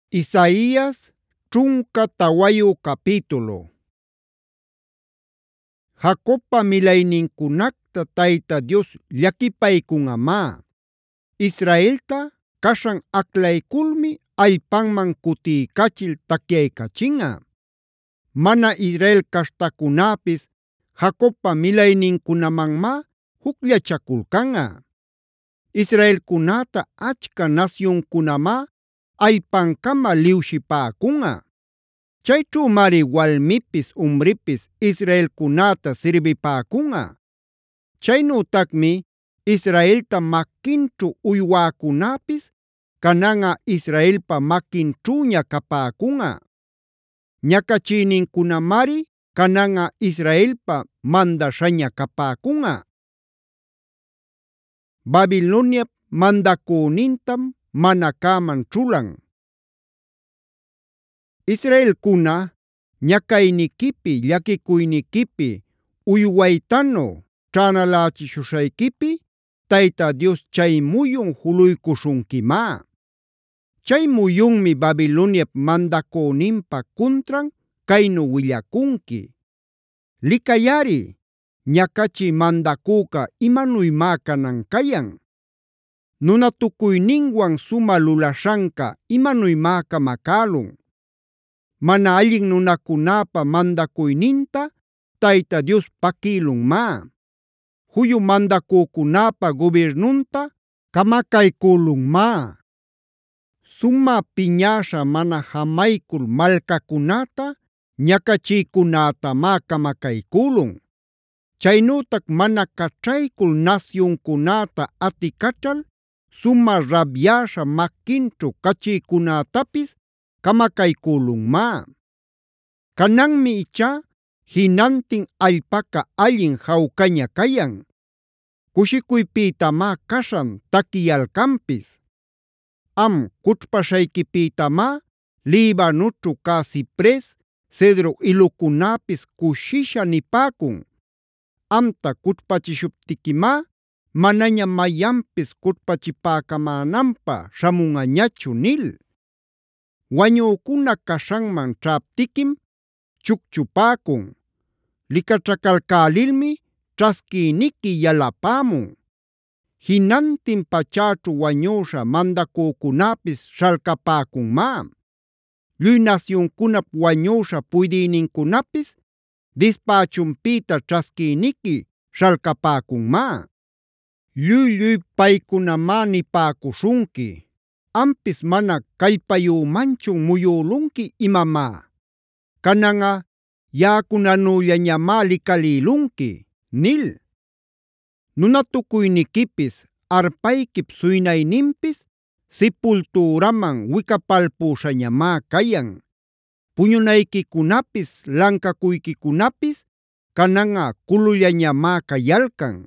Isaías ćhunka tawayu capítulo. Jacobpa milaynincunacta Tayta Dios llaquipaykunꞌamá. Israelta kaśhan aclaykulmi allpanman kutiycachil tacyaycachinꞌa. Mana Israel caśhtacunäpis Jacobpa milaynincunamanmá jucllachakulcanꞌa. Israelcunäta achka nasyuncunamá allpancama liwshipäkunꞌa. Chayćhümari walmipis umripis Israelcunäta sirbipäkunꞌa. Chaynütakmi Israelta maquinćhu uywäcunäpis cananꞌa Israelpa maquinćhüña capäkunꞌa. Ñacachïnincunamari cananꞌa Israelpa mandaśhaña capäkunꞌa. Babiloniap mandacünintam mana cäman ćhulan. Israelcuna, ñacayniquipi llaquicuyniquipi uywaytanu ćhänalächishuśhayquipi Tayta Dios chay muyun juluycuśhunquimá. Chay muyunmi Babiloniap mandacüninpa cuntran caynu willacunqui: “Licayꞌari, ñacachï mandacüca imanuymá canan cayan. Nunatukuyninwan sumä lulaśhanca imanuymá camacälun. Mana allin nunacunäpa mandacuyninta Tayta Dios paquïlunmá. Juyu mandacücunäpa gubiernunta camacaycülunmá. Sumä piñäśha mana jamaycul malcacunäta ñacachïcunätamá camacaycülun. Chaynütac mana caćhaycul nasyuncunäta aticaćhal sumä rabyäśha maquinćhu cachïcunätapis camacaycülunmá. Cananmi ichá jinantin allpaca allin jawcaña cayan. Cushicuypïtamá caśhan taquiyalcanpis. Am cućhpaśhayquipïtamá Libanoćhu cä cipres, cedro ilucunäpis cushisha nipäcun. Amta cućhpachishuptiquimá manañam mayanpis cućhpachipäcamänanpä śhamunꞌañachu” nil. Wañücuna caśhanman ćhaptiquim chucchupäcun. Licaćhacalcälilmi ćhasquiyniqui yalapämun. Jinantin pachäćhu wañüśha mandacücunäpis śhalcapäcunmá. Lluy nasyuncunap wañüśha puydïnincunapis dispächunpïta ćhasquiyniqui śhalcapäcunmá. Lluy paycunamá nipäcuśhunqui: “Ampis mana kallpayümanchun muyülunqui imamá. Cananꞌa yaꞌacunanüllañamá licalïlunqui” nil. Nunatukuyniquipis arpayquip suynayninpis sipultüraman wicapalpüśhañamá cayan. Puñunayquicunapis lancacuyquicunapis cananꞌa kulullañamá cayalcan.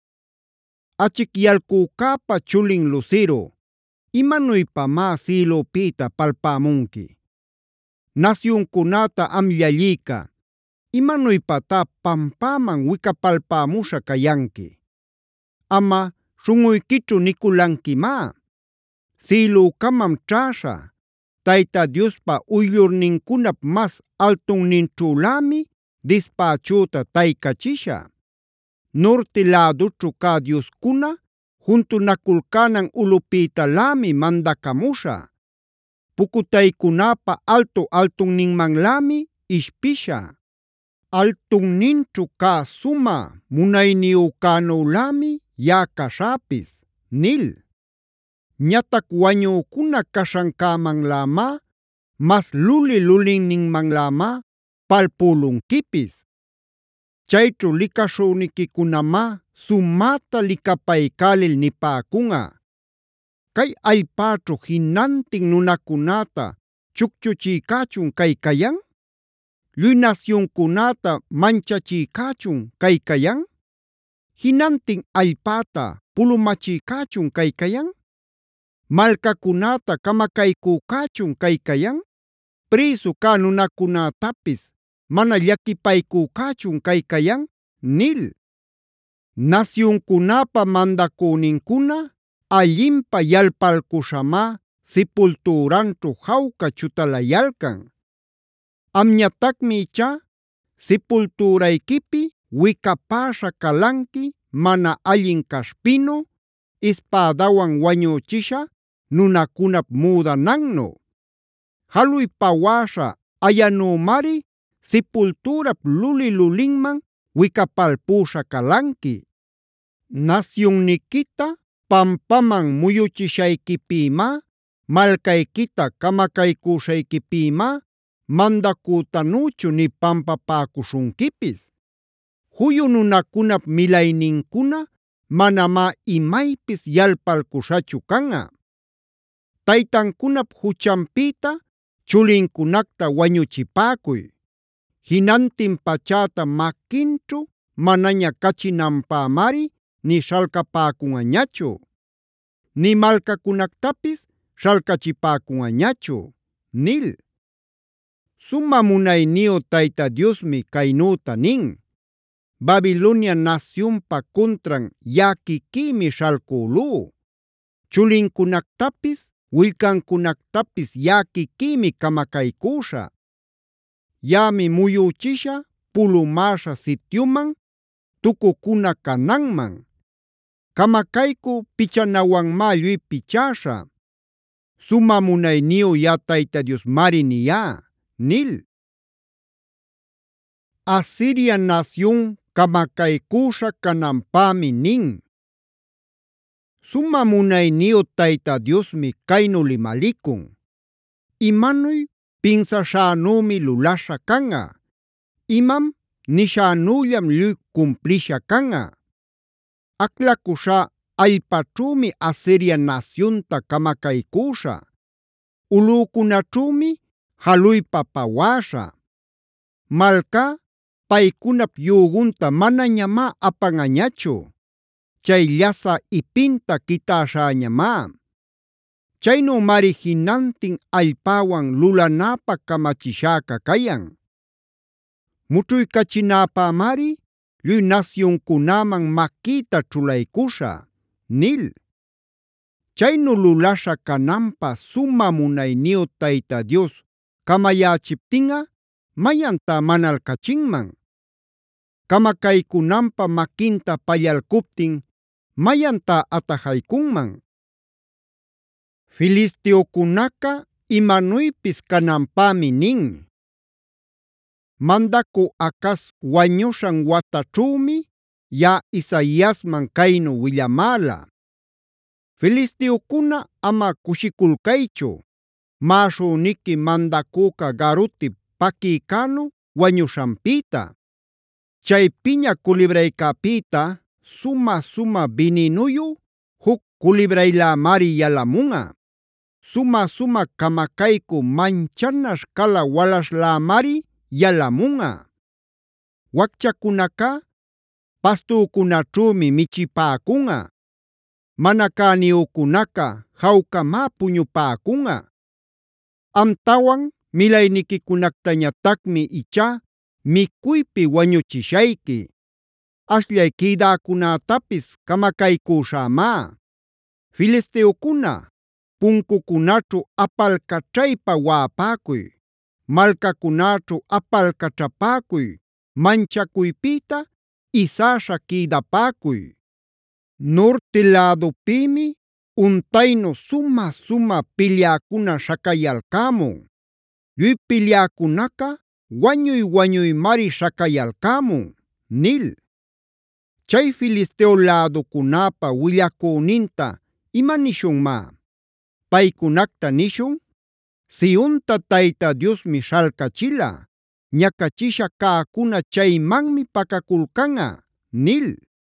Achicyalcücäpa chulin lucero, ¿imanuypamá sïlupïta palpämunqui? Nasyuncunäta am llalliyca, ¿imanuypatá pampäman wicapalpämuśha cayanqui? Ama śhunꞌuyquićhu niculanquimá. Sïlücamam ćhäśha, Tayta Diospa uyllurnincunap mas altunninćhülämi dispächüta taycachisha. Norte lädućhu cä dioscuna juntunaculcänan ulupïtalämi mandacamuśhä. Pucutaycunäpa altunninmanlämi ishpisha. Altunninćhu cä sumä munayniyücänülämi yaꞌa caśhäpis” nil. Ñatac wañücuna caśhancämanlämá, mas lulinninmanlämá palpülunquipis. Chayćhu licaśhüniquicunamá sumäta licapaycälil nipäcunꞌa: “¿Cay allpäćhu jinantin nunacunäta chucchuchïcächun cay cayan? ¿Lluy nasyuncunäta manchachïcächun cay cayan? ¿Jinantin allpäta pulumachïcächun cay cayan? ¿Malcacunäta camacaycücächun cay cayan? ¿Prïsu cä nunacunätapis mana llaquipaycücächun cay cayan?” nil. Nasyuncunäpa mandacünincuna allinpa yalpalcuśhamá sipulturanćhu jawca chutalayalkan. Amñatacmi ichá sipulturayquipi wikapäśha kalanqui mana allin kaśhpinu, ispädawan wañüchisha nunacunap müdanannu. Jaluy pawäśha ayanümari sipulturap luli-lulinman wikapalpüśha kalanqui. Nasyunniquita pampaman muyuchishayquipïmá, malcayquita camacaycüśhayquipïmá mandacütanüchu nï pampapäcuśhunquipis. Juyu nunacunap milaynincuna manamá imaypis yalpalcuśhachu canꞌa. Taytancunap juchanpïta chulincunacta wañuchipäcuy. Jinantin pachäta maquinćhu manaña cachinanpämari nï śhalcapäcunꞌañachu. Nï malcacunactapis śhalcachipäcunꞌañachu” nil. Sumä munayniyu Tayta Diosmi caynüta nin: “Babilonia nasyunpa cuntran yaꞌa quiquïmi śhalcülú. Chulincunactapis willcancunactapis yaꞌa quiquïmi camacaycüśhä. Yaꞌami muyüchishä pulumäśha sityuman, tucucuna cananman. Camacaycü pichanawanmá lluy pichäśhä. Sumä munayniyu yaꞌa Tayta Diosmari niyá” nil. Asiria nasyun camacaycüśha cananpämi nin: “Sumä munayniyu Tayta Diosmi caynu limalicun: ‘Imanuy pinsaśhänümi lulaśha canꞌa. Imam nishänüllam lluy cumplisha canꞌa. Aclacuśhá allpaćhümi Asiria nasyunta camacaycüśhä. Ulꞌücunaćhümi jaluypa pawäśhä. Malcá paycunap yügunta manañamá apanꞌañachu. Chay llasa ipinta quitäśhäñamá. Chaynümari jinantin allpawan lulanäpaq kamachishäca cayan. Mućhuycachinäpämari lluy nasyuncunäman maquïta ćhulaycuśhä” nil. Chaynu lulaśha cananpä sumä munayniyu Tayta Dios camayächiptinꞌa, ¿mayantá manalcachinman? Camacaycunanpä maquinta pallalcuptin, ¿mayantá atajaycunman? Filisteocunaca imanuypis cananpämi nin: “Mandacü Acaz wañuśhan wataćhümi yaꞌa Isaiasman caynu willamäla: ‘Filisteocuna ama cushiculcaychu. Maꞌaśhüniqui mandacüca garutip paquïcänu wañuśhanpïta. Chay piña culibraycäpïta sumä bininuyu juc culibraylämari yalamunꞌa. Sumä camacaycü manchanaśh cala walaśhlämari yalamunꞌa. Wakchacunaca pastücunaćhümi michipäcunꞌa. Mana cäniyücunaca jawcamá puñupäcunꞌa. Amtawan milayniquicunactañatacmi ichá micuypi wañuchishayqui. Ashllay quïdäcunätapis camacaycüśhämá. Filisteocuna, puncucunaćhu apalcaćhaypa waꞌapäcuy. Malcacunäćhu apalcaćhapäcuy. Manchacuypïta isäśha quïdapäcuy. Norte lädupïmi untaynu sumä pilyäcuna śhacayalcämun. Lluy pilyäcunaca wañuy-wañuymari śhacayalcämun” nil. Chay Filisteo läducunäpa willacüninta ¿ima nishunmá? Paycunacta nishun: “Sionta Tayta Diosmi śhalcachila. Ñacachisha cäcuna chaymanmi pacaculcanꞌa” nil.